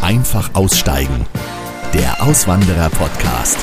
Einfach aussteigen. Der Auswanderer-Podcast.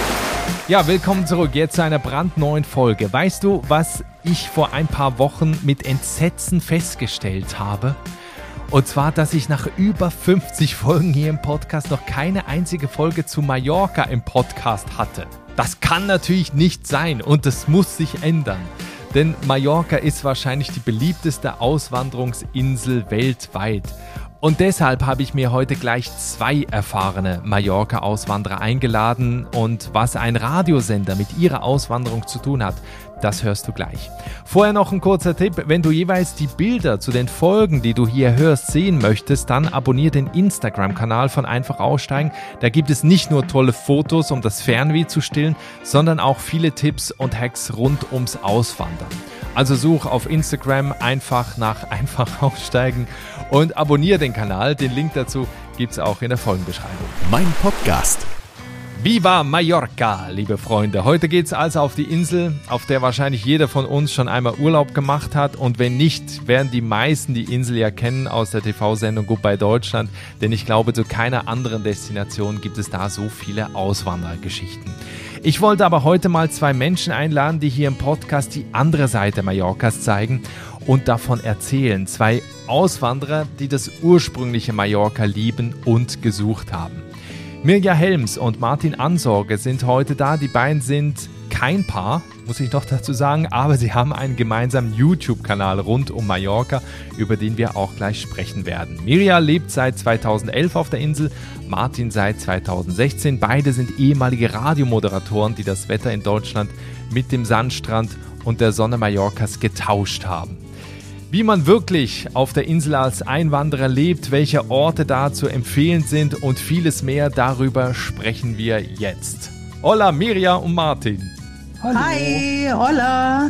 Ja, willkommen zurück jetzt zu einer brandneuen Folge. Weißt du, was ich vor ein paar Wochen mit Entsetzen festgestellt habe? Und zwar, dass ich nach über 50 Folgen hier im Podcast noch keine einzige Folge zu Mallorca im Podcast hatte. Das kann natürlich nicht sein und das muss sich ändern. Denn Mallorca ist wahrscheinlich die beliebteste Auswanderungsinsel weltweit. Und deshalb habe ich mir heute gleich 2 erfahrene Mallorca-Auswanderer eingeladen. Und was ein Radiosender mit ihrer Auswanderung zu tun hat, das hörst du gleich. Vorher noch ein kurzer Tipp: Wenn du jeweils die Bilder zu den Folgen, die du hier hörst, sehen möchtest, dann abonniere den Instagram-Kanal von Einfach Aussteigen. Da gibt es nicht nur tolle Fotos, um das Fernweh zu stillen, sondern auch viele Tipps und Hacks rund ums Auswandern. Also such auf Instagram einfach nach Einfach Aussteigen und abonniere den Kanal. Den Link dazu gibt's auch in der Folgenbeschreibung. Mein Podcast. Viva Mallorca, liebe Freunde. Heute geht's also auf die Insel, auf der wahrscheinlich jeder von uns schon einmal Urlaub gemacht hat. Und wenn nicht, werden die meisten die Insel ja kennen aus der TV-Sendung Goodbye Deutschland. Denn ich glaube, zu keiner anderen Destination gibt es da so viele Auswanderergeschichten. Ich wollte aber heute mal 2 Menschen einladen, die hier im Podcast die andere Seite Mallorcas zeigen und davon erzählen. 2 Auswanderer, die das ursprüngliche Mallorca lieben und gesucht haben. Mirja Helms und Martin Ansorge sind heute da. Die beiden sind kein Paar, muss ich noch dazu sagen, aber sie haben einen gemeinsamen YouTube-Kanal rund um Mallorca, über den wir auch gleich sprechen werden. Mirja lebt seit 2011 auf der Insel, Martin seit 2016. Beide sind ehemalige Radiomoderatoren, die das Wetter in Deutschland mit dem Sandstrand und der Sonne Mallorcas getauscht haben. Wie man wirklich auf der Insel als Einwanderer lebt, welche Orte da zu empfehlen sind und vieles mehr, darüber sprechen wir jetzt. Hola Mirja und Martin. Hallo. Hi, hola.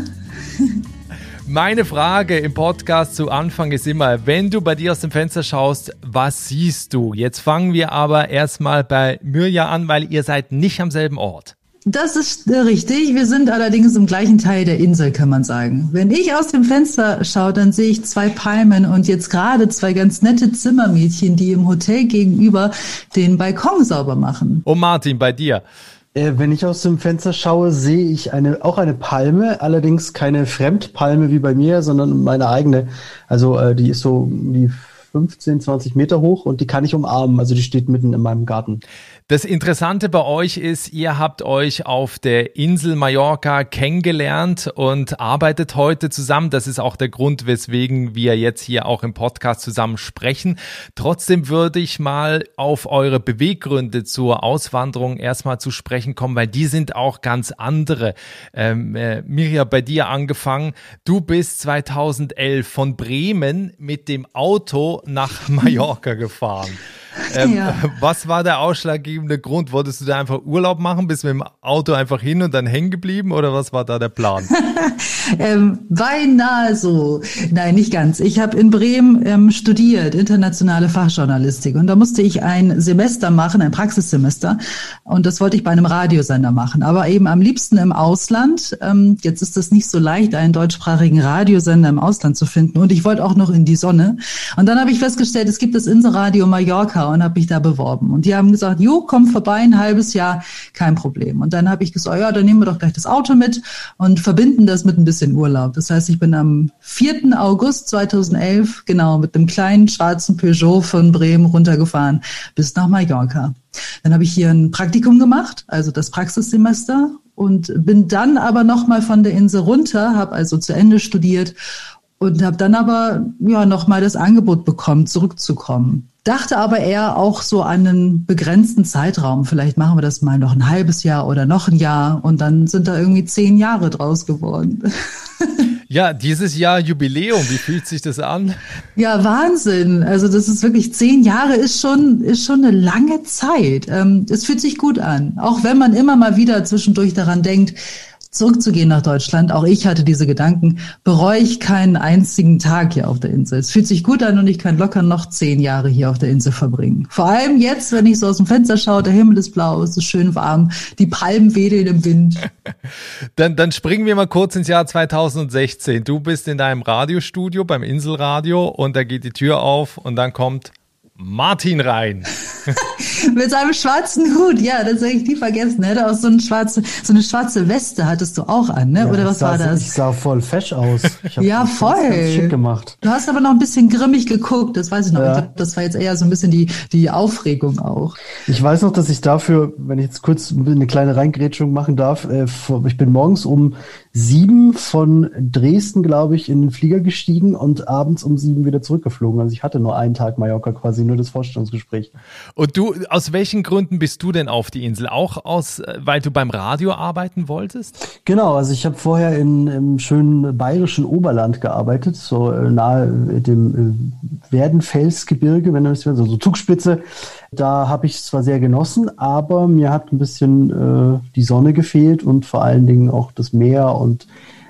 Meine Frage im Podcast zu Anfang ist immer, wenn du bei dir aus dem Fenster schaust, was siehst du? Jetzt fangen wir aber erstmal bei Mirja an, weil ihr seid nicht am selben Ort. Das ist richtig. Wir sind allerdings im gleichen Teil der Insel, kann man sagen. Wenn ich aus dem Fenster schaue, dann sehe ich 2 Palmen und jetzt gerade 2 ganz nette Zimmermädchen, die im Hotel gegenüber den Balkon sauber machen. Und Martin, bei dir? Wenn ich aus dem Fenster schaue, sehe ich auch eine Palme, allerdings keine Fremdpalme wie bei mir, sondern meine eigene. Also die ist so die 15, 20 Meter hoch und die kann ich umarmen. Also die steht mitten in meinem Garten. Das Interessante bei euch ist, ihr habt euch auf der Insel Mallorca kennengelernt und arbeitet heute zusammen. Das ist auch der Grund, weswegen wir jetzt hier auch im Podcast zusammen sprechen. Trotzdem würde ich mal auf eure Beweggründe zur Auswanderung erstmal zu sprechen kommen, weil die sind auch ganz andere. Mirja, bei dir angefangen. Du bist 2011 von Bremen mit dem Auto nach Mallorca gefahren. Ja. Was war der ausschlaggebende Grund? Wolltest du da einfach Urlaub machen? Bist du mit dem Auto einfach hin und dann hängen geblieben oder was war da der Plan? Beinahe so. Nein, nicht ganz. Ich habe in Bremen studiert, internationale Fachjournalistik, und da musste ich ein Semester machen, ein Praxissemester, und das wollte ich bei einem Radiosender machen, aber eben am liebsten im Ausland. Jetzt ist es nicht so leicht, einen deutschsprachigen Radiosender im Ausland zu finden, und ich wollte auch noch in die Sonne. Und dann habe ich festgestellt, es gibt das Inselradio Mallorca und habe mich da beworben. Und die haben gesagt, jo, komm vorbei, ein halbes Jahr, kein Problem. Und dann habe ich gesagt, ja, dann nehmen wir doch gleich das Auto mit und verbinden das mit ein bisschen Urlaub. Das heißt, ich bin am 4. August 2011, genau, mit einem kleinen schwarzen Peugeot von Bremen runtergefahren bis nach Mallorca. Dann habe ich hier ein Praktikum gemacht, also das Praxissemester, und bin dann aber nochmal von der Insel runter, habe also zu Ende studiert und habe dann aber nochmal das Angebot bekommen, zurückzukommen. Dachte aber eher auch so an einen begrenzten Zeitraum. Vielleicht machen wir das mal noch ein halbes Jahr oder noch ein Jahr. Und dann sind da irgendwie 10 Jahre draus geworden. Ja, dieses Jahr Jubiläum. Wie fühlt sich das an? Ja, Wahnsinn. Also das ist wirklich 10 Jahre ist schon eine lange Zeit. Es fühlt sich gut an. Auch wenn man immer mal wieder zwischendurch daran denkt, zurückzugehen nach Deutschland. Auch ich hatte diese Gedanken. Bereue ich keinen einzigen Tag hier auf der Insel. Es fühlt sich gut an und ich kann locker noch 10 Jahre hier auf der Insel verbringen. Vor allem jetzt, wenn ich so aus dem Fenster schaue, der Himmel ist blau, es ist schön warm, die Palmen wedeln im Wind. Dann springen wir mal kurz ins Jahr 2016. Du bist in deinem Radiostudio beim Inselradio und da geht die Tür auf und dann kommt Martin rein. Mit seinem schwarzen Hut, ja, das habe ich nie vergessen. Er hatte auch so eine schwarze Weste hattest du auch an, ne? Ja, Oder was war das? Ich sah voll fesch aus. Ich hab Ja, das voll. ganz schick gemacht. Du hast aber noch ein bisschen grimmig geguckt, das weiß ich noch. Ja. Ich glaube, das war jetzt eher so ein bisschen die Aufregung auch. Ich weiß noch, dass ich dafür, wenn ich jetzt kurz eine kleine Reingrätschung machen darf, ich bin morgens um 7 von Dresden, glaube ich, in den Flieger gestiegen und abends um 7 wieder zurückgeflogen. Also ich hatte nur einen Tag Mallorca, quasi nur das Vorstellungsgespräch. Und du, aus welchen Gründen bist du denn auf die Insel? Auch weil du beim Radio arbeiten wolltest? Genau, also ich habe vorher im schönen bayerischen Oberland gearbeitet, so nahe dem Werdenfelsgebirge, wenn du das willst, so Zugspitze. Da habe ich es zwar sehr genossen, aber mir hat ein bisschen die Sonne gefehlt und vor allen Dingen auch das Meer und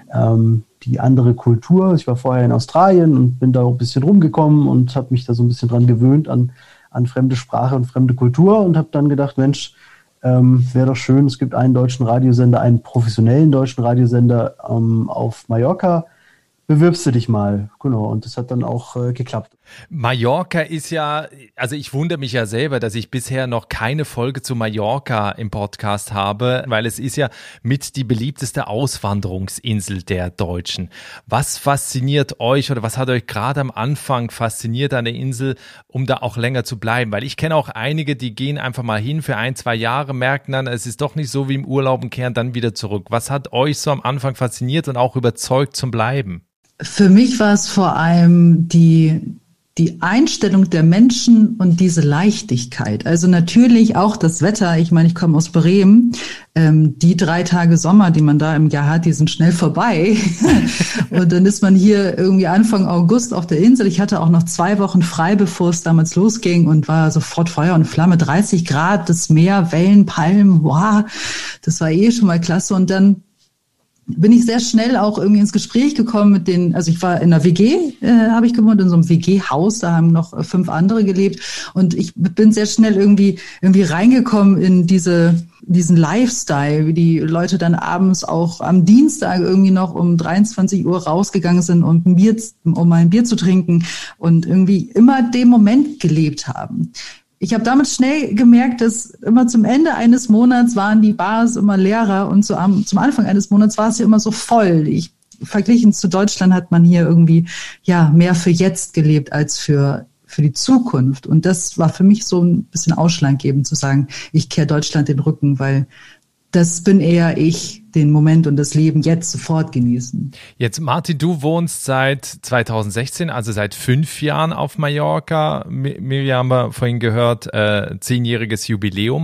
die andere Kultur. Ich war vorher in Australien und bin da auch ein bisschen rumgekommen und habe mich da so ein bisschen dran gewöhnt an fremde Sprache und fremde Kultur und habe dann gedacht, Mensch, wäre doch schön, es gibt einen deutschen Radiosender, einen professionellen deutschen Radiosender auf Mallorca. Bewirbst du dich mal, genau, und das hat dann auch geklappt. Mallorca ist ja, also ich wundere mich ja selber, dass ich bisher noch keine Folge zu Mallorca im Podcast habe, weil es ist ja mit die beliebteste Auswanderungsinsel der Deutschen. Was fasziniert euch oder was hat euch gerade am Anfang fasziniert an der Insel, um da auch länger zu bleiben? Weil ich kenne auch einige, die gehen einfach mal hin für 1-2 Jahre, merken dann, es ist doch nicht so wie im Urlaub und kehren dann wieder zurück. Was hat euch so am Anfang fasziniert und auch überzeugt zum Bleiben? Für mich war es vor allem die Einstellung der Menschen und diese Leichtigkeit. Also natürlich auch das Wetter. Ich meine, ich komme aus Bremen. Die 3 Tage Sommer, die man da im Jahr hat, die sind schnell vorbei. Und dann ist man hier irgendwie Anfang August auf der Insel. Ich hatte auch noch 2 Wochen frei, bevor es damals losging und war sofort Feuer und Flamme. 30 Grad, das Meer, Wellen, Palmen. Wow, das war schon mal klasse. Und dann bin ich sehr schnell auch irgendwie ins Gespräch gekommen also ich war in einer WG, habe ich gewohnt, in so einem WG-Haus, da haben noch 5 andere gelebt und ich bin sehr schnell irgendwie reingekommen in diesen Lifestyle, wie die Leute dann abends auch am Dienstag irgendwie noch um 23 Uhr rausgegangen sind, um ein Bier zu trinken und irgendwie immer den Moment gelebt haben. Ich habe damit schnell gemerkt, dass immer zum Ende eines Monats waren die Bars immer leerer und zum Anfang eines Monats war es ja immer so voll. Verglichen zu Deutschland hat man hier irgendwie mehr für jetzt gelebt als für die Zukunft. Und das war für mich so ein bisschen ausschlaggebend zu sagen, ich kehre Deutschland den Rücken, weil das bin eher ich, den Moment und das Leben jetzt sofort genießen. Jetzt, Martin, du wohnst seit 2016, also seit 5 Jahren auf Mallorca. Mirjam haben wir vorhin gehört, 10-jähriges Jubiläum.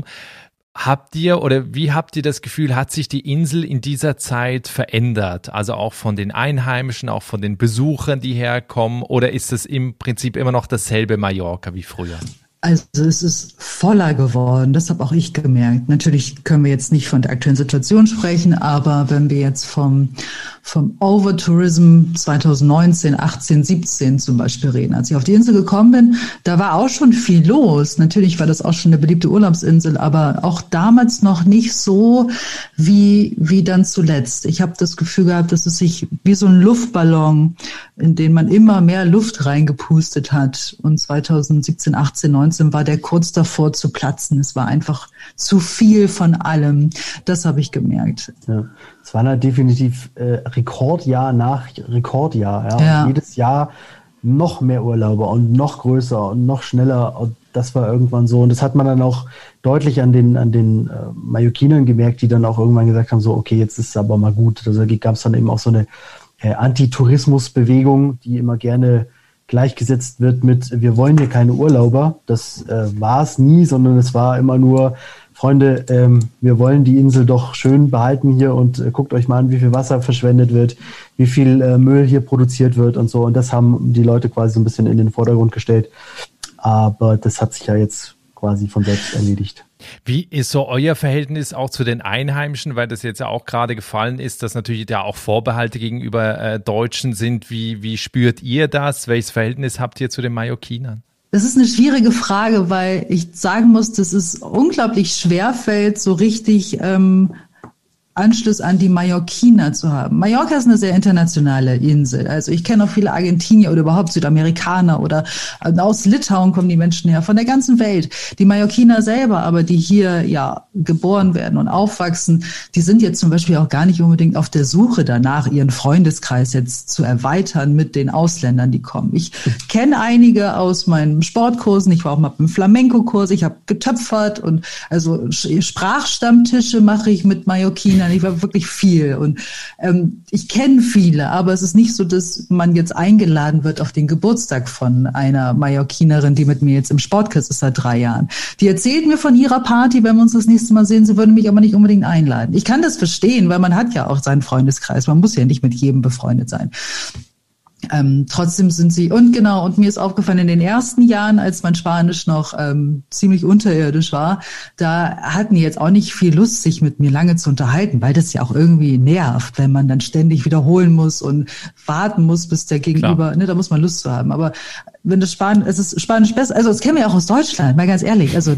Wie habt ihr das Gefühl, hat sich die Insel in dieser Zeit verändert? Also auch von den Einheimischen, auch von den Besuchern, die herkommen? Oder ist es im Prinzip immer noch dasselbe Mallorca wie früher? Also es ist voller geworden, das habe auch ich gemerkt. Natürlich können wir jetzt nicht von der aktuellen Situation sprechen, aber wenn wir jetzt vom Overtourism 2019, 18, 17 zum Beispiel reden, als ich auf die Insel gekommen bin, da war auch schon viel los. Natürlich war das auch schon eine beliebte Urlaubsinsel, aber auch damals noch nicht so wie dann zuletzt. Ich habe das Gefühl gehabt, dass es sich wie so ein Luftballon, in den man immer mehr Luft reingepustet hat. Und 2017, 18, 19 war der kurz davor zu platzen. Es war einfach zu viel von allem. Das habe ich gemerkt. Ja. Es war halt definitiv Rekordjahr nach Rekordjahr. Ja. Und jedes Jahr noch mehr Urlauber und noch größer und noch schneller. Und das war irgendwann so. Und das hat man dann auch deutlich an den Mallorquinern gemerkt, die dann auch irgendwann gesagt haben, so okay, jetzt ist es aber mal gut. Also gab es dann eben auch so eine Anti-Tourismus-Bewegung, die immer gerne gleichgesetzt wird mit, wir wollen hier keine Urlauber. Das war es nie, sondern es war immer nur, Freunde, wir wollen die Insel doch schön behalten hier und guckt euch mal an, wie viel Wasser verschwendet wird, wie viel Müll hier produziert wird und so. Und das haben die Leute quasi so ein bisschen in den Vordergrund gestellt. Aber das hat sich ja jetzt quasi von selbst erledigt. Wie ist so euer Verhältnis auch zu den Einheimischen, weil das jetzt ja auch gerade gefallen ist, dass natürlich da auch Vorbehalte gegenüber Deutschen sind. Wie spürt ihr das? Welches Verhältnis habt ihr zu den Mallorquinern? Das ist eine schwierige Frage, weil ich sagen muss, dass es unglaublich schwer fällt, so richtig Anschluss an die Mallorquiner zu haben. Mallorca ist eine sehr internationale Insel. Also ich kenne auch viele Argentinier oder überhaupt Südamerikaner oder aus Litauen kommen die Menschen her, von der ganzen Welt. Die Mallorquiner selber, aber die hier ja geboren werden und aufwachsen, die sind jetzt zum Beispiel auch gar nicht unbedingt auf der Suche danach, ihren Freundeskreis jetzt zu erweitern mit den Ausländern, die kommen. Ich kenne einige aus meinen Sportkursen. Ich war auch mal im Flamenco-Kurs. Ich habe getöpfert und also Sprachstammtische mache ich mit Mallorquinern. Ich war wirklich viel und ich kenne viele, aber es ist nicht so, dass man jetzt eingeladen wird auf den Geburtstag von einer Mallorquinerin, die mit mir jetzt im Sportkurs ist seit 3 Jahren. Die erzählt mir von ihrer Party, wenn wir uns das nächste Mal sehen, sie würden mich aber nicht unbedingt einladen. Ich kann das verstehen, weil man hat ja auch seinen Freundeskreis. Man muss ja nicht mit jedem befreundet sein. Trotzdem sind sie, und mir ist aufgefallen, in den ersten Jahren, als mein Spanisch noch ziemlich unterirdisch war, da hatten die jetzt auch nicht viel Lust, sich mit mir lange zu unterhalten, weil das ja auch irgendwie nervt, wenn man dann ständig wiederholen muss und warten muss, bis der Gegenüber, da muss man Lust zu haben. Aber wenn es ist Spanisch besser, also das kennen wir ja auch aus Deutschland, mal ganz ehrlich, also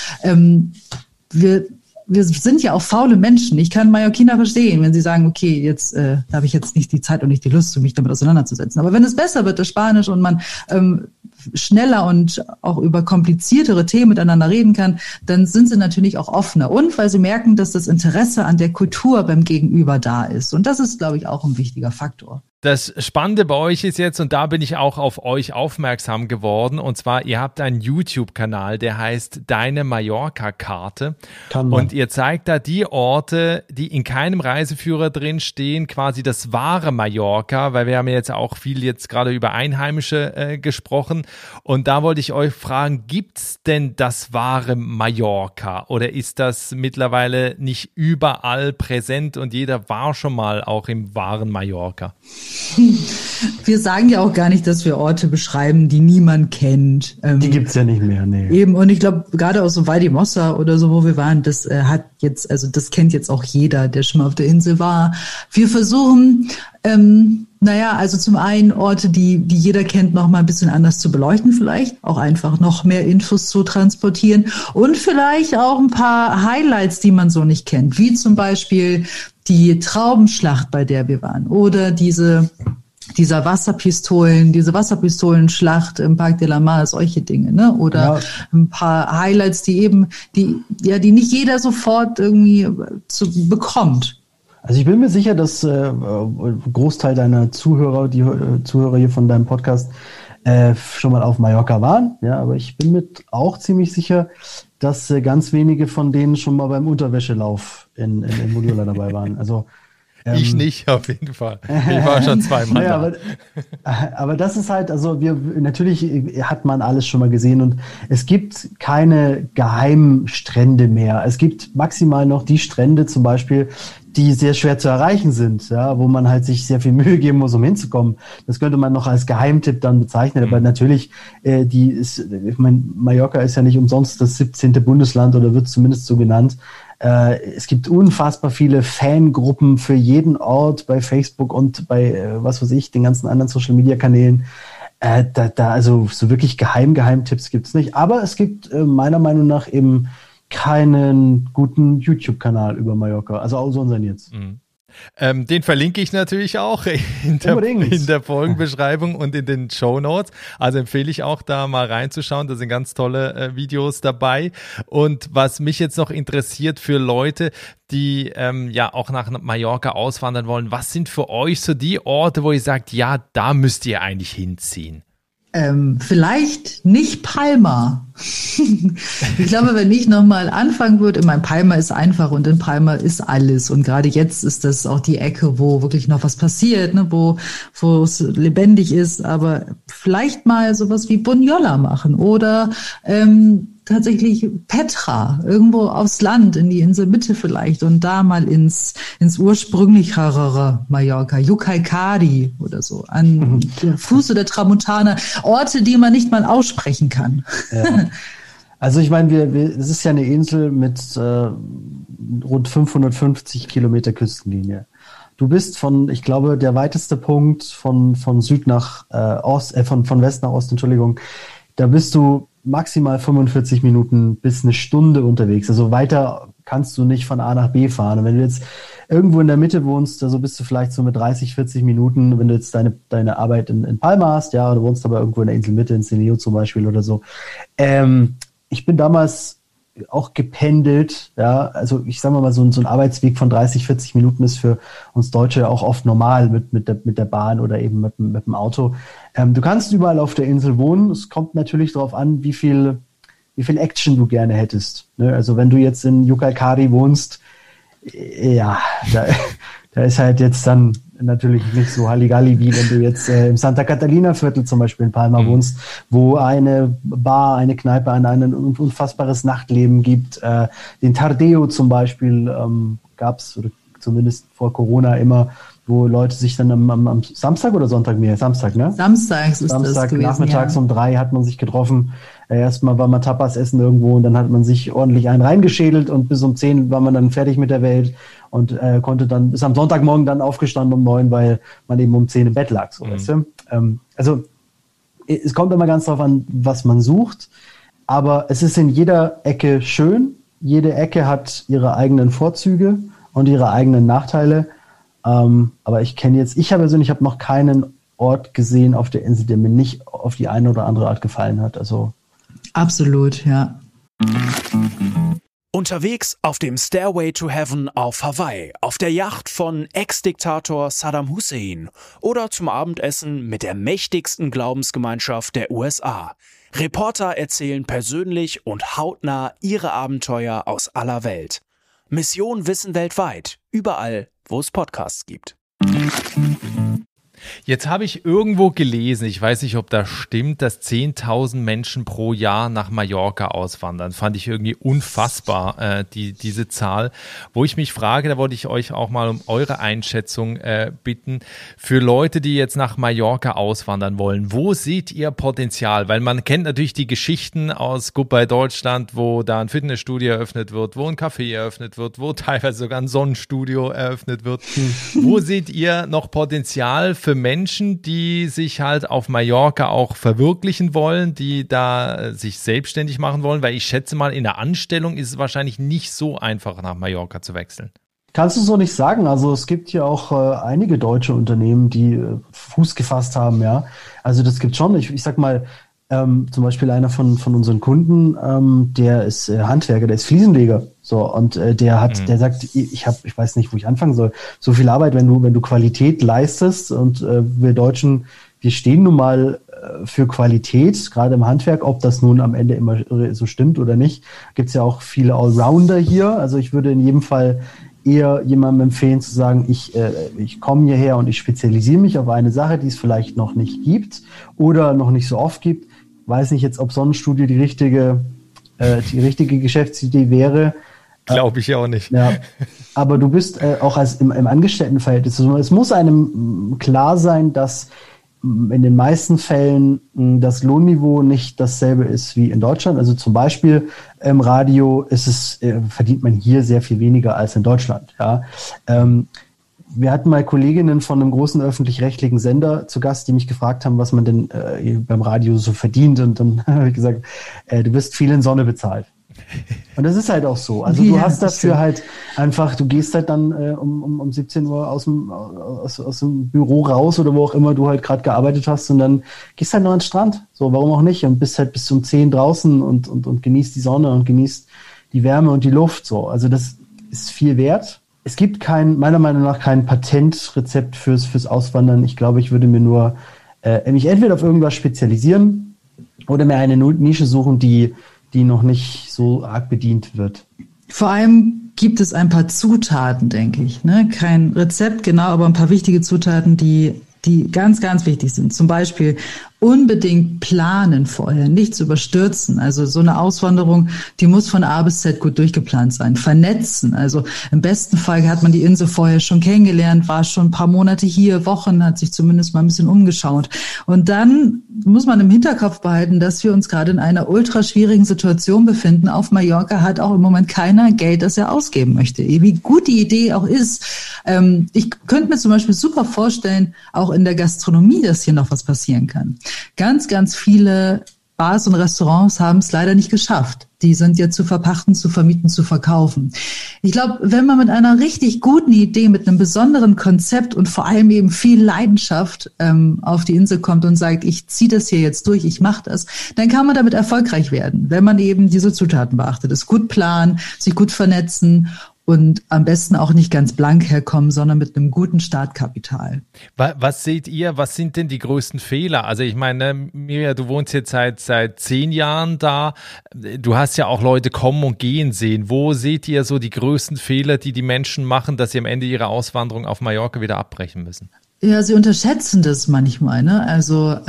wir sind ja auch faule Menschen. Ich kann Mallorquiner verstehen, wenn sie sagen, okay, jetzt da habe ich jetzt nicht die Zeit und nicht die Lust, mich damit auseinanderzusetzen. Aber wenn es besser wird, das Spanisch, und man schneller und auch über kompliziertere Themen miteinander reden kann, dann sind sie natürlich auch offener. Und weil sie merken, dass das Interesse an der Kultur beim Gegenüber da ist. Und das ist, glaube ich, auch ein wichtiger Faktor. Das Spannende bei euch ist jetzt, und da bin ich auch auf euch aufmerksam geworden, und zwar, ihr habt einen YouTube-Kanal, der heißt Deine Mallorca-Karte. Und ihr zeigt da die Orte, die in keinem Reiseführer drin stehen, quasi das wahre Mallorca, weil wir haben ja jetzt auch viel jetzt gerade über Einheimische gesprochen. Und da wollte ich euch fragen, gibt's denn das wahre Mallorca? Oder ist das mittlerweile nicht überall präsent und jeder war schon mal auch im wahren Mallorca? Wir sagen ja auch gar nicht, dass wir Orte beschreiben, die niemand kennt. Die gibt's ja nicht mehr, nee. Eben, und ich glaube, gerade aus so Valldemossa oder so, wo wir waren, das das kennt jetzt auch jeder, der schon mal auf der Insel war. Wir versuchen, also zum einen Orte, die jeder kennt, noch mal ein bisschen anders zu beleuchten vielleicht, auch einfach noch mehr Infos zu transportieren und vielleicht auch ein paar Highlights, die man so nicht kennt, wie zum Beispiel die Traubenschlacht, bei der wir waren, oder diese Wasserpistolenschlacht im Parc de la Mar, solche Dinge, ne? Oder ein paar Highlights, die nicht jeder sofort irgendwie bekommt. Also ich bin mir sicher, dass Großteil deiner Zuhörer, die Zuhörer hier von deinem Podcast, schon mal auf Mallorca waren. Ja, aber ich bin mir auch ziemlich sicher, dass ganz wenige von denen schon mal beim Unterwäschelauf in Modula dabei waren. Also ich nicht, auf jeden Fall. Ich war schon 2-mal da. Aber das ist halt, also natürlich hat man alles schon mal gesehen und es gibt keine Geheimstrände mehr. Es gibt maximal noch die Strände zum Beispiel, die sehr schwer zu erreichen sind, ja, wo man halt sich sehr viel Mühe geben muss, um hinzukommen. Das könnte man noch als Geheimtipp dann bezeichnen, aber natürlich, Mallorca ist ja nicht umsonst das 17. Bundesland oder wird zumindest so genannt. Es gibt unfassbar viele Fangruppen für jeden Ort bei Facebook und bei, den ganzen anderen Social-Media-Kanälen. Also so wirklich Geheimtipps gibt's nicht. Aber es gibt meiner Meinung nach eben keinen guten YouTube-Kanal über Mallorca, also außer unseren jetzt. Den verlinke ich natürlich auch in der Folgenbeschreibung und in den Shownotes. Also empfehle ich auch, da mal reinzuschauen. Da sind ganz tolle Videos dabei. Und was mich jetzt noch interessiert für Leute, die auch nach Mallorca auswandern wollen, was sind für euch so die Orte, wo ihr sagt, ja, da müsst ihr eigentlich hinziehen? Vielleicht nicht Palma. Ich glaube, wenn ich nochmal anfangen würde, Palma ist einfach und in Palma ist alles. Und gerade jetzt ist das auch die Ecke, wo wirklich noch was passiert, ne, wo es lebendig ist. Aber vielleicht mal sowas wie Bunyola machen oder tatsächlich Petra, irgendwo aufs Land, in die Inselmitte vielleicht und da mal ins ursprünglichere Mallorca, Yucaicarí oder so, an der Fuße der Tramontana, Orte, die man nicht mal aussprechen kann. Ja. Also ich meine, es ist ja eine Insel mit rund 550 Kilometer Küstenlinie. Du bist ich glaube, der weiteste Punkt von Süd nach Ost, von West nach Ost, Entschuldigung, da bist du maximal 45 Minuten bis eine Stunde unterwegs. Also weiter kannst du nicht von A nach B fahren. Und wenn du jetzt irgendwo in der Mitte wohnst, so bist du vielleicht so mit 30, 40 Minuten, wenn du jetzt deine Arbeit in Palma hast, ja, du wohnst aber irgendwo in der Inselmitte, in Seneo zum Beispiel oder so. Ich bin damals auch gependelt, ja, also ich sage mal so ein Arbeitsweg von 30, 40 Minuten ist für uns Deutsche auch oft normal mit der Bahn oder eben mit dem Auto. Du kannst überall auf der Insel wohnen, es kommt natürlich darauf an, wie viel Action du gerne hättest, ne? Also wenn du jetzt in Yucalcari wohnst, ja, da ist halt jetzt dann natürlich nicht so Halligalli, wie wenn du jetzt im Santa Catalina Viertel zum Beispiel in Palma wohnst, wo eine Bar, eine Kneipe, ein unfassbares Nachtleben gibt. Den Tardeo zum Beispiel gab's, oder zumindest vor Corona immer, wo Leute sich dann am Samstag oder Sonntag mehr? Samstag, ne? Samstags ist das gewesen, nachmittags um 3 hat man sich getroffen. Erstmal war man Tapas essen irgendwo und dann hat man sich ordentlich einen reingeschädelt und bis um 10 war man dann fertig mit der Welt und konnte dann bis am Sonntagmorgen dann aufgestanden um 9, weil man eben um 10 im Bett lag. So, weißt du? Also es kommt immer ganz drauf an, was man sucht, aber es ist in jeder Ecke schön. Jede Ecke hat ihre eigenen Vorzüge und ihre eigenen Nachteile. Aber ich habe noch keinen Ort gesehen auf der Insel, der mir nicht auf die eine oder andere Art gefallen hat. Also absolut, ja. Unterwegs auf dem Stairway to Heaven auf Hawaii, auf der Yacht von Ex-Diktator Saddam Hussein oder zum Abendessen mit der mächtigsten Glaubensgemeinschaft der USA. Reporter erzählen persönlich und hautnah ihre Abenteuer aus aller Welt. Mission Wissen weltweit, überall, wo es Podcasts gibt. Jetzt habe ich irgendwo gelesen, ich weiß nicht, ob das stimmt, dass 10.000 Menschen pro Jahr nach Mallorca auswandern. Fand ich irgendwie unfassbar, diese Zahl. Wo ich mich frage, da wollte ich euch auch mal um eure Einschätzung bitten, für Leute, die jetzt nach Mallorca auswandern wollen, wo seht ihr Potenzial? Weil man kennt natürlich die Geschichten aus Goodbye Deutschland, wo da ein Fitnessstudio eröffnet wird, wo ein Café eröffnet wird, wo teilweise sogar ein Sonnenstudio eröffnet wird. Wo seht ihr noch Potenzial für Menschen, die sich halt auf Mallorca auch verwirklichen wollen, die da sich selbstständig machen wollen? Weil ich schätze mal, in der Anstellung ist es wahrscheinlich nicht so einfach, nach Mallorca zu wechseln. Kannst du so nicht sagen. Also es gibt ja auch einige deutsche Unternehmen, die Fuß gefasst haben, ja. Also das gibt schon. Ich sag mal, zum Beispiel einer von unseren Kunden, der ist Handwerker, der ist Fliesenleger. So, und der sagt, ich weiß nicht, wo ich anfangen soll. So viel Arbeit, wenn du Qualität leistest, und wir Deutschen, wir stehen nun mal für Qualität, gerade im Handwerk, ob das nun am Ende immer so stimmt oder nicht. Gibt's ja auch viele Allrounder hier. Also ich würde in jedem Fall eher jemandem empfehlen zu sagen, ich komme hierher und ich spezialisiere mich auf eine Sache, die es vielleicht noch nicht gibt oder noch nicht so oft gibt. Weiß nicht jetzt, ob Sonnenstudio die richtige Geschäftsidee wäre. Glaube ich auch nicht. Ja, aber du bist auch im Angestelltenverhältnis. Es muss einem klar sein, dass in den meisten Fällen das Lohnniveau nicht dasselbe ist wie in Deutschland. Also zum Beispiel im Radio verdient man hier sehr viel weniger als in Deutschland. Ja. Wir hatten mal Kolleginnen von einem großen öffentlich-rechtlichen Sender zu Gast, die mich gefragt haben, was man denn beim Radio so verdient. Und dann habe ich gesagt, du wirst viel in Sonne bezahlt. Und das ist halt auch so. Also du hast dafür halt einfach, du gehst halt dann um 17 Uhr aus dem Büro raus oder wo auch immer du halt gerade gearbeitet hast, und dann gehst halt noch an den Strand. So, warum auch nicht? Und bist halt bis um 10 draußen und genießt die Sonne und genießt die Wärme und die Luft. So, also das ist viel wert. Es gibt meiner Meinung nach kein Patentrezept fürs Auswandern. Ich glaube, ich würde mir nur mich entweder auf irgendwas spezialisieren oder mir eine Nische suchen, die noch nicht so arg bedient wird. Vor allem gibt es ein paar Zutaten, denke ich. Ne? Kein Rezept, genau, aber ein paar wichtige Zutaten, die ganz, ganz wichtig sind. Zum Beispiel unbedingt planen vorher, nichts überstürzen. Also so eine Auswanderung, die muss von A bis Z gut durchgeplant sein. Vernetzen, also im besten Fall hat man die Insel vorher schon kennengelernt, war schon ein paar Monate hier, Wochen, hat sich zumindest mal ein bisschen umgeschaut. Und dann muss man im Hinterkopf behalten, dass wir uns gerade in einer ultra schwierigen Situation befinden. Auf Mallorca hat auch im Moment keiner Geld, das er ausgeben möchte. Wie gut die Idee auch ist. Ich könnte mir zum Beispiel super vorstellen, auch in der Gastronomie, dass hier noch was passieren kann. Ganz, ganz viele Bars und Restaurants haben es leider nicht geschafft. Die sind jetzt zu verpachten, zu vermieten, zu verkaufen. Ich glaube, wenn man mit einer richtig guten Idee, mit einem besonderen Konzept und vor allem eben viel Leidenschaft auf die Insel kommt und sagt, ich ziehe das hier jetzt durch, ich mache das, dann kann man damit erfolgreich werden, wenn man eben diese Zutaten beachtet. Es gut planen, sich gut vernetzen und am besten auch nicht ganz blank herkommen, sondern mit einem guten Startkapital. Was seht ihr, was sind denn die größten Fehler? Also ich meine, Mirja, du wohnst jetzt seit 10 Jahren da. Du hast ja auch Leute kommen und gehen sehen. Wo seht ihr so die größten Fehler, die Menschen machen, dass sie am Ende ihrer Auswanderung auf Mallorca wieder abbrechen müssen? Ja, sie unterschätzen das manchmal, ne? Also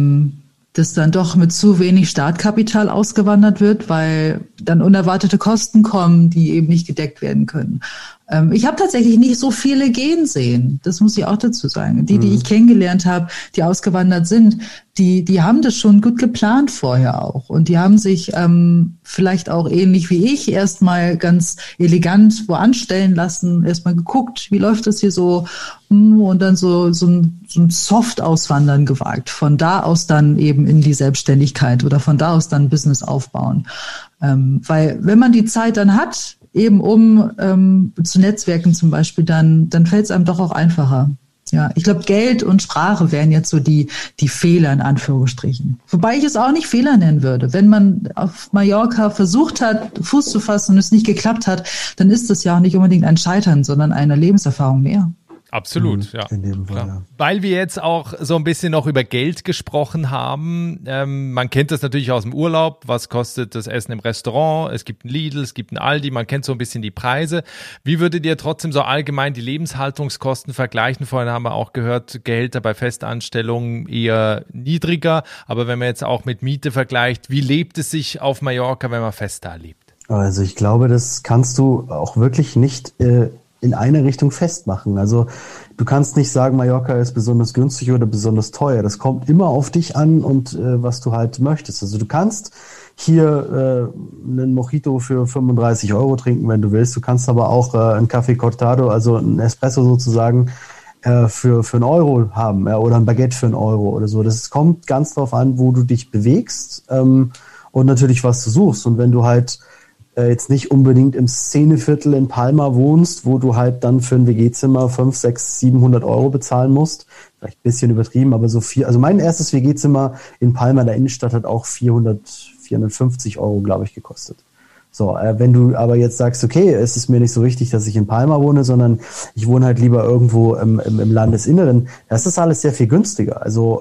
dass dann doch mit zu wenig Startkapital ausgewandert wird, weil dann unerwartete Kosten kommen, die eben nicht gedeckt werden können. Ich habe tatsächlich nicht so viele gehen sehen, das muss ich auch dazu sagen. Die ich kennengelernt habe, die ausgewandert sind, die haben das schon gut geplant vorher auch. Und die haben sich vielleicht auch ähnlich wie ich erstmal ganz elegant wo anstellen lassen, erstmal geguckt, wie läuft das hier so, und dann so ein Soft-Auswandern gewagt. Von da aus dann eben in die Selbstständigkeit oder von da aus dann Business aufbauen. Weil wenn man die Zeit dann hat, eben um zu netzwerken zum Beispiel, dann fällt es einem doch auch einfacher. Ja, ich glaube, Geld und Sprache wären jetzt so die Fehler in Anführungsstrichen. Wobei ich es auch nicht Fehler nennen würde. Wenn man auf Mallorca versucht hat, Fuß zu fassen und es nicht geklappt hat, dann ist das ja auch nicht unbedingt ein Scheitern, sondern eine Lebenserfahrung mehr. Absolut, ja. In dem Fall, ja. Weil wir jetzt auch so ein bisschen noch über Geld gesprochen haben. Man kennt das natürlich aus dem Urlaub. Was kostet das Essen im Restaurant? Es gibt einen Lidl, es gibt einen Aldi. Man kennt so ein bisschen die Preise. Wie würdet ihr trotzdem so allgemein die Lebenshaltungskosten vergleichen? Vorhin haben wir auch gehört, Gehälter bei Festanstellungen eher niedriger. Aber wenn man jetzt auch mit Miete vergleicht, wie lebt es sich auf Mallorca, wenn man fest da lebt? Also ich glaube, das kannst du auch wirklich nicht in eine Richtung festmachen. Also du kannst nicht sagen, Mallorca ist besonders günstig oder besonders teuer. Das kommt immer auf dich an und was du halt möchtest. Also du kannst hier einen Mojito für 35 € trinken, wenn du willst. Du kannst aber auch einen Café Cortado, also einen Espresso sozusagen, für 1 € haben, oder ein Baguette für 1 € oder so. Das kommt ganz drauf an, wo du dich bewegst und natürlich, was du suchst. Und wenn du halt jetzt nicht unbedingt im Szeneviertel in Palma wohnst, wo du halt dann für ein WG-Zimmer 500, 600, 700 € bezahlen musst. Vielleicht ein bisschen übertrieben, aber so viel. Also mein erstes WG-Zimmer in Palma in der Innenstadt hat auch 450 €, glaube ich, gekostet. So, wenn du aber jetzt sagst, okay, es ist mir nicht so wichtig, dass ich in Palma wohne, sondern ich wohne halt lieber irgendwo im Landesinneren, das ist alles sehr viel günstiger. Also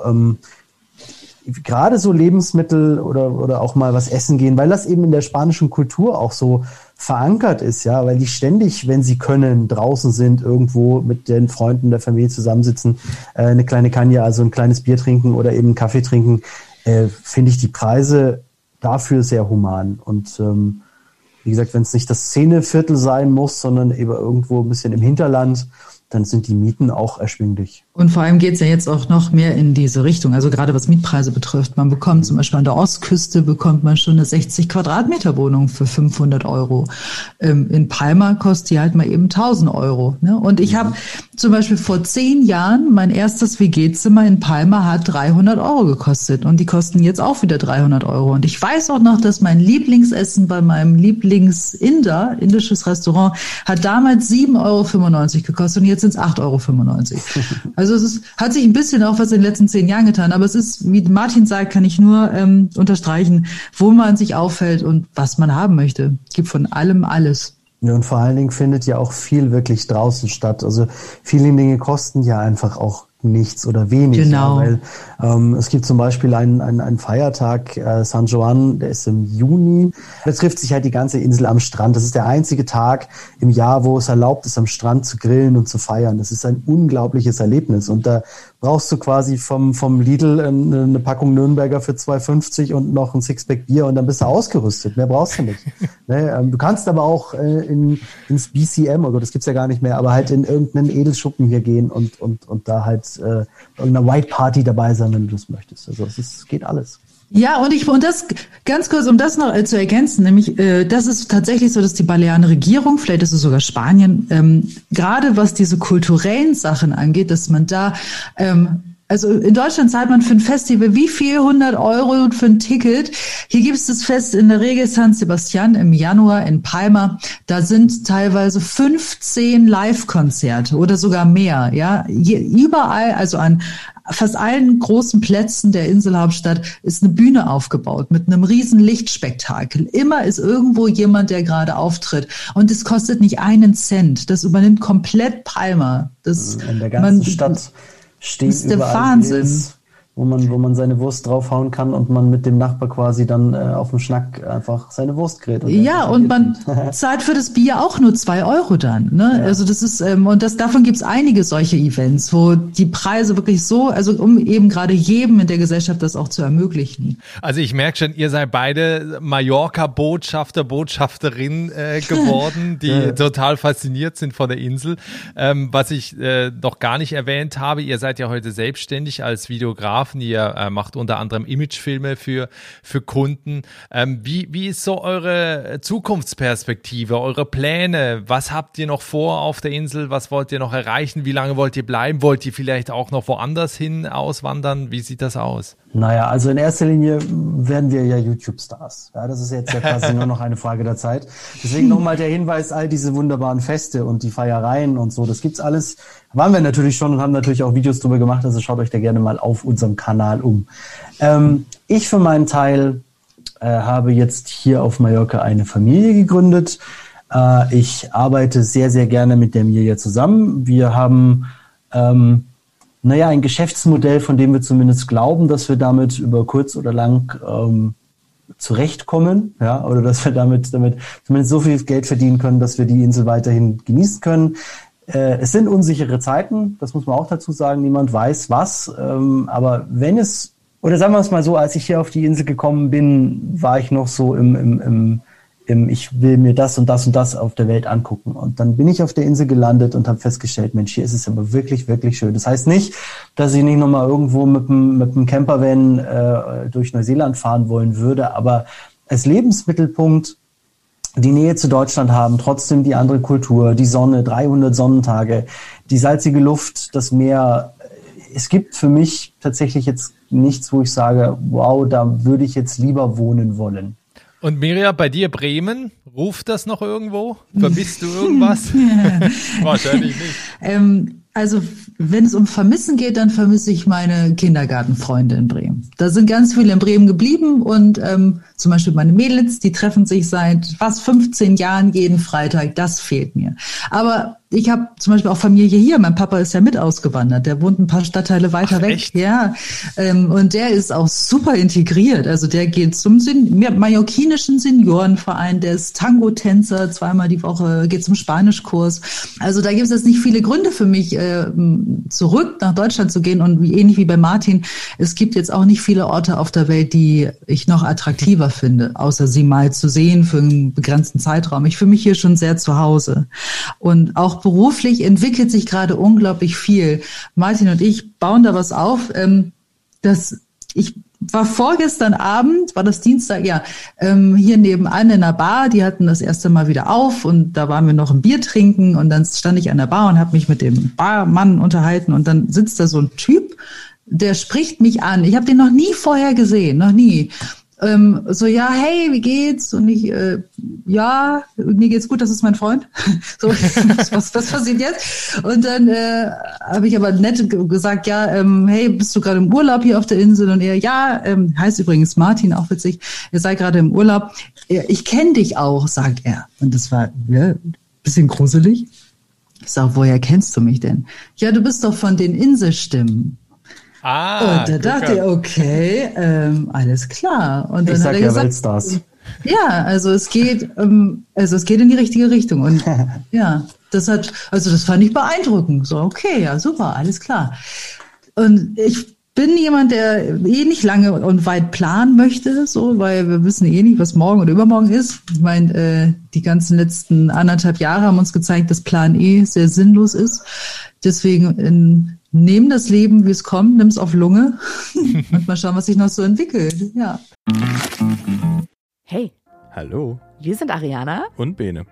gerade so Lebensmittel oder auch mal was essen gehen, weil das eben in der spanischen Kultur auch so verankert ist, ja, weil die ständig, wenn sie können, draußen sind, irgendwo mit den Freunden der Familie zusammensitzen, eine kleine Caña, also ein kleines Bier trinken oder eben einen Kaffee trinken, finde ich die Preise dafür sehr human. Und wie gesagt, wenn es nicht das Szeneviertel sein muss, sondern eben irgendwo ein bisschen im Hinterland, dann sind die Mieten auch erschwinglich. Und vor allem geht es ja jetzt auch noch mehr in diese Richtung, also gerade was Mietpreise betrifft. Man bekommt zum Beispiel an der Ostküste bekommt man schon eine 60 Quadratmeter Wohnung für 500 €. In Palma kostet die halt mal eben 1.000 €. Ne? Und ich habe zum Beispiel vor 10 Jahren, mein erstes WG-Zimmer in Palma hat 300 € gekostet und die kosten jetzt auch wieder 300 €. Und ich weiß auch noch, dass mein Lieblingsessen bei meinem indisches Restaurant, hat damals 7,95 € gekostet und jetzt sind es 8,95 €. Also hat sich ein bisschen auch was in den letzten 10 Jahren getan, aber es ist, wie Martin sagt, kann ich nur unterstreichen, wo man sich aufhält und was man haben möchte. Es gibt von allem alles. Ja, und vor allen Dingen findet ja auch viel wirklich draußen statt. Also viele Dinge kosten ja einfach auch nichts oder wenig. Genau. Ja, weil es gibt zum Beispiel einen Feiertag, San Juan, der ist im Juni. Da trifft sich halt die ganze Insel am Strand. Das ist der einzige Tag im Jahr, wo es erlaubt ist, am Strand zu grillen und zu feiern. Das ist ein unglaubliches Erlebnis. Und da brauchst du quasi vom Lidl eine Packung Nürnberger für 2,50 und noch ein Sixpack Bier und dann bist du ausgerüstet. Mehr brauchst du nicht. Ne? Du kannst aber auch ins BCM, oder das gibt's ja gar nicht mehr, aber halt in irgendeinen Edelschuppen hier gehen und da halt irgendeiner White Party dabei sein, wenn du das möchtest. Also es geht alles. Ja, und das ganz kurz, um das noch zu ergänzen, nämlich das ist tatsächlich so, dass die Balearen-Regierung, vielleicht ist es sogar Spanien, gerade was diese kulturellen Sachen angeht, dass man da Also in Deutschland zahlt man für ein Festival wie viel? 100 € für ein Ticket. Hier gibt es das Fest in der Regel San Sebastian im Januar in Palma. Da sind teilweise 15 Live-Konzerte oder sogar mehr. Ja, überall, also an fast allen großen Plätzen der Inselhauptstadt ist eine Bühne aufgebaut mit einem riesen Lichtspektakel. Immer ist irgendwo jemand, der gerade auftritt. Und es kostet nicht einen Cent. Das übernimmt komplett Palma. Das, in der ganzen Stadt stehen das ist der überall Wahnsinn. Grills, wo man seine Wurst draufhauen kann und man mit dem Nachbar quasi dann auf dem Schnack einfach seine Wurst grillt. Ja, und man zahlt für das Bier auch nur 2 € dann. Ne? Ja. Also das ist, und davon gibt's einige solche Events, wo die Preise wirklich so, also um eben gerade jedem in der Gesellschaft das auch zu ermöglichen. Also ich merke schon, ihr seid beide Mallorca-Botschafter, Botschafterin geworden, die total fasziniert sind von der Insel. Was ich noch gar nicht erwähnt habe, ihr seid ja heute selbstständig als Videograf. Ihr macht unter anderem Imagefilme für Kunden. Wie ist so eure Zukunftsperspektive, eure Pläne? Was habt ihr noch vor auf der Insel? Was wollt ihr noch erreichen? Wie lange wollt ihr bleiben? Wollt ihr vielleicht auch noch woanders hin auswandern? Wie sieht das aus? Naja, also in erster Linie werden wir ja YouTube-Stars. Ja, das ist jetzt ja quasi nur noch eine Frage der Zeit. Deswegen nochmal der Hinweis, all diese wunderbaren Feste und die Feiereien und so, das gibt's alles. Waren wir natürlich schon und haben natürlich auch Videos drüber gemacht, also schaut euch da gerne mal auf unserem Kanal um. Ich für meinen Teil habe jetzt hier auf Mallorca eine Familie gegründet. Ich arbeite sehr, sehr gerne mit der Mirja zusammen. Wir haben ein Geschäftsmodell, von dem wir zumindest glauben, dass wir damit über kurz oder lang zurechtkommen, ja, oder dass wir damit zumindest so viel Geld verdienen können, dass wir die Insel weiterhin genießen können. Es sind unsichere Zeiten, das muss man auch dazu sagen, niemand weiß was, aber wenn es, oder sagen wir es mal so, als ich hier auf die Insel gekommen bin, war ich noch so im ich will mir das und das und das auf der Welt angucken. Und dann bin ich auf der Insel gelandet und habe festgestellt, Mensch, hier ist es aber wirklich, wirklich schön. Das heißt nicht, dass ich nicht nochmal irgendwo mit dem Campervan durch Neuseeland fahren wollen würde, aber als Lebensmittelpunkt die Nähe zu Deutschland haben, trotzdem die andere Kultur, die Sonne, 300 Sonnentage, die salzige Luft, das Meer. Es gibt für mich tatsächlich jetzt nichts, wo ich sage, wow, da würde ich jetzt lieber wohnen wollen. Und Mirja, bei dir Bremen, ruft das noch irgendwo? Vermisst du irgendwas? Wahrscheinlich nicht. Also wenn es um Vermissen geht, dann vermisse ich meine Kindergartenfreunde in Bremen. Da sind ganz viele in Bremen geblieben und zum Beispiel meine Mädels, die treffen sich seit fast 15 Jahren jeden Freitag. Das fehlt mir. Aber ich habe zum Beispiel auch Familie hier. Mein Papa ist ja mit ausgewandert. Der wohnt ein paar Stadtteile weiter weg. Echt? Ja, und der ist auch super integriert. Also der geht zum mallorquinischen Seniorenverein. Der ist Tango-Tänzer, 2-mal die Woche, geht zum Spanischkurs. Also da gibt es jetzt nicht viele Gründe für mich, zurück nach Deutschland zu gehen. Und ähnlich wie bei Martin, es gibt jetzt auch nicht viele Orte auf der Welt, die ich noch attraktiver finde, außer sie mal zu sehen für einen begrenzten Zeitraum. Ich fühle mich hier schon sehr zu Hause. Und auch beruflich entwickelt sich gerade unglaublich viel. Martin und ich bauen da was auf. Ich war vorgestern Abend, war das Dienstag, ja, hier nebenan in einer Bar, die hatten das erste Mal wieder auf und da waren wir noch ein Bier trinken und dann stand ich an der Bar und habe mich mit dem Barmann unterhalten und dann sitzt da so ein Typ, der spricht mich an. Ich habe den noch nie vorher gesehen, noch nie. So, ja, hey, wie geht's? Und ich, ja, mir geht's gut, das ist mein Freund. So, was passiert jetzt? Und dann habe ich aber nett gesagt, ja, hey, bist du gerade im Urlaub hier auf der Insel? Und er, ja, heißt übrigens Martin, auch witzig, er sei gerade im Urlaub. Ich kenne dich auch, sagt er. Und das war ein bisschen gruselig. Ich sage, woher kennst du mich denn? Ja, du bist doch von den Inselstimmen. Und da dachte ich, okay, alles klar. Und dann ich sag hat er ja gesagt, Weltstars. Ja, also es geht in die richtige Richtung. Und ja, das fand ich beeindruckend. So, okay, ja, super, alles klar. Und ich bin jemand, der nicht lange und weit planen möchte, so, weil wir wissen nicht, was morgen oder übermorgen ist. Ich meine, die ganzen letzten 1,5 Jahre haben uns gezeigt, dass Plan sehr sinnlos ist. Deswegen nehm das Leben, wie es kommt, nimm's auf Lunge und mal schauen, was sich noch so entwickelt. Ja. Hey, Hallo wir sind Ariana und Bene.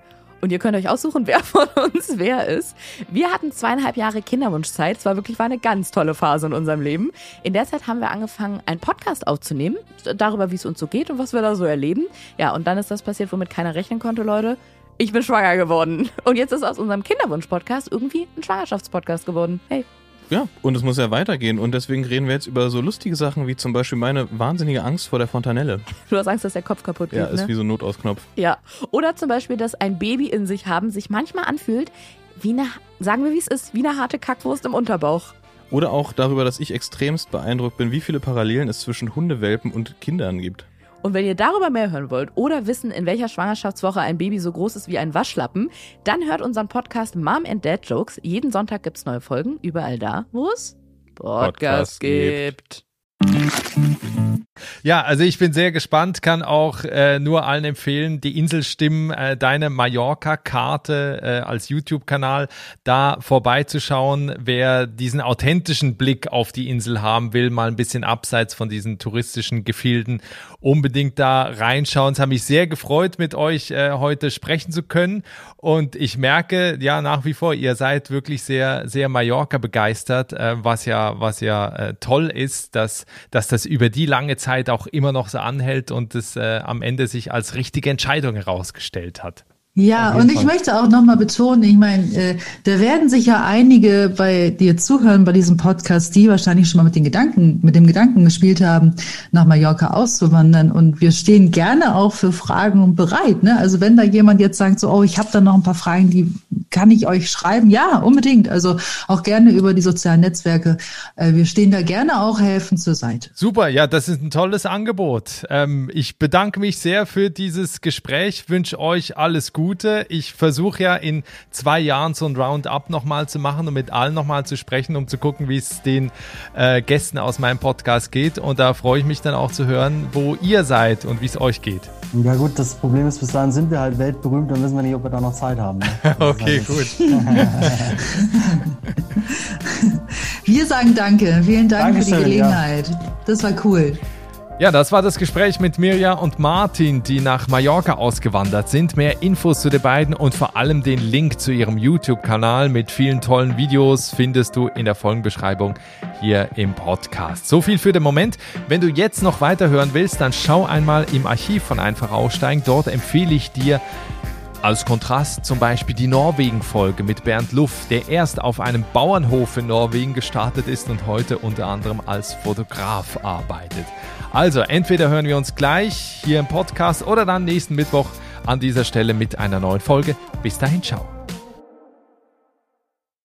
Und ihr könnt euch aussuchen, wer von uns wer ist. Wir hatten 2,5 Jahre Kinderwunschzeit. Es war eine ganz tolle Phase in unserem Leben. In der Zeit haben wir angefangen, einen Podcast aufzunehmen, darüber, wie es uns so geht und was wir da so erleben. Ja, und dann ist das passiert, womit keiner rechnen konnte, Leute. Ich bin schwanger geworden. Und jetzt ist aus unserem Kinderwunsch-Podcast irgendwie ein Schwangerschaftspodcast geworden. Hey. Ja, und es muss ja weitergehen. Und deswegen reden wir jetzt über so lustige Sachen wie zum Beispiel meine wahnsinnige Angst vor der Fontanelle. Du hast Angst, dass der Kopf kaputt geht, ja, ist wie so ein Notausknopf. Ja, oder zum Beispiel, dass ein Baby in sich haben sich manchmal anfühlt wie eine, sagen wir wie es ist, wie eine harte Kackwurst im Unterbauch. Oder auch darüber, dass ich extremst beeindruckt bin, wie viele Parallelen es zwischen Hundewelpen und Kindern gibt. Und wenn ihr darüber mehr hören wollt oder wissen, in welcher Schwangerschaftswoche ein Baby so groß ist wie ein Waschlappen, dann hört unseren Podcast Mom and Dad Jokes. Jeden Sonntag gibt's neue Folgen, überall da, wo es Podcasts gibt. Ja, also ich bin sehr gespannt, kann auch nur allen empfehlen, die Inselstimmen, deine Mallorca-Karte als YouTube-Kanal, da vorbeizuschauen, wer diesen authentischen Blick auf die Insel haben will, mal ein bisschen abseits von diesen touristischen Gefilden, unbedingt da reinschauen. Es hat mich sehr gefreut, mit euch heute sprechen zu können und ich merke, ja, nach wie vor, ihr seid wirklich sehr, sehr Mallorca begeistert, was ja toll ist, dass das über die lange Zeit auch immer noch so anhält und es am Ende sich als richtige Entscheidung herausgestellt hat. Ja, und ich möchte auch nochmal betonen, ich meine, da werden sicher einige bei dir zuhören bei diesem Podcast, die wahrscheinlich schon mal mit dem Gedanken gespielt haben, nach Mallorca auszuwandern. Und wir stehen gerne auch für Fragen bereit. Ne? Also wenn da jemand jetzt sagt, so, oh, ich habe da noch ein paar Fragen, die kann ich euch schreiben? Ja, unbedingt. Also auch gerne über die sozialen Netzwerke. Wir stehen da gerne auch helfend zur Seite. Super, ja, das ist ein tolles Angebot. Ich bedanke mich sehr für dieses Gespräch, wünsche euch alles Gute. Ich versuche ja in 2 Jahren so ein Roundup nochmal zu machen und mit allen nochmal zu sprechen, um zu gucken, wie es den Gästen aus meinem Podcast geht. Und da freue ich mich dann auch zu hören, wo ihr seid und wie es euch geht. Ja gut, das Problem ist, bis dahin sind wir halt weltberühmt, dann wissen wir nicht, ob wir da noch Zeit haben. Ne? Okay, gut. Wir sagen danke. Vielen Dank Dankeschön, für die Gelegenheit. Ja. Das war cool. Ja, das war das Gespräch mit Mirja und Martin, die nach Mallorca ausgewandert sind. Mehr Infos zu den beiden und vor allem den Link zu ihrem YouTube-Kanal mit vielen tollen Videos findest du in der Folgenbeschreibung hier im Podcast. So viel für den Moment. Wenn du jetzt noch weiterhören willst, dann schau einmal im Archiv von Einfach Aussteigen. Dort empfehle ich dir als Kontrast zum Beispiel die Norwegen-Folge mit Bernd Luff, der erst auf einem Bauernhof in Norwegen gestartet ist und heute unter anderem als Fotograf arbeitet. Also entweder hören wir uns gleich hier im Podcast oder dann nächsten Mittwoch an dieser Stelle mit einer neuen Folge. Bis dahin, ciao.